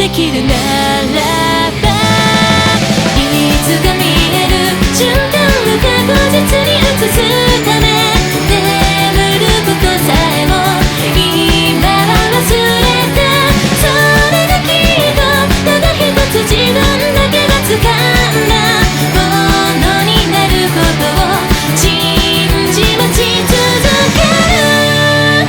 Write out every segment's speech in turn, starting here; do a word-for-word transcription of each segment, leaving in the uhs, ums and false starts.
できるならば、いつか見える瞬間を確実に映すため、眠ることさえも今は忘れて、それがきっとただ一つ自分だけが掴んだものになることを信じ待ち続ける。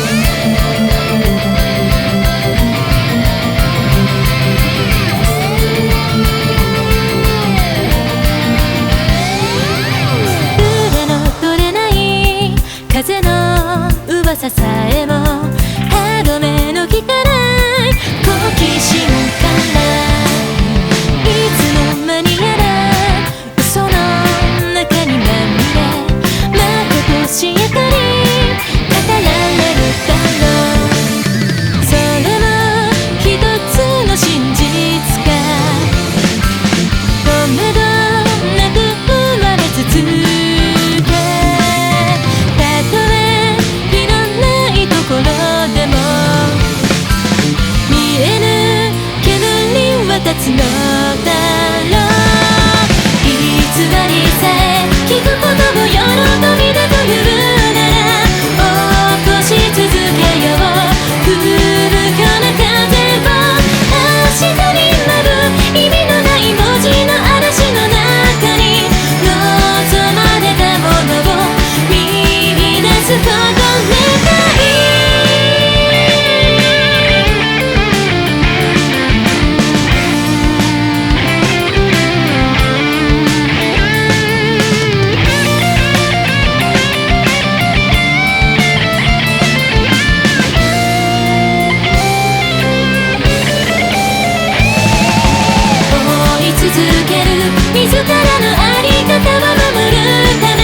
腕の取れない風の噂さえも歯止めの効かない好奇心から、いつの間にやら嘘の中にまみれ、まことしやかに語られるだろう。それも一つの真実か、とめどなく生まれ続け、たとえ火のないところでも見えぬ煙は立つのだろう。偽りさえ聞くことを喜びだというなら、起こし続けよう不可な風を。明日に舞う意味のない文字の嵐の中に望まれたものを見出すこと願い。追い続ける自らのあり方を守るため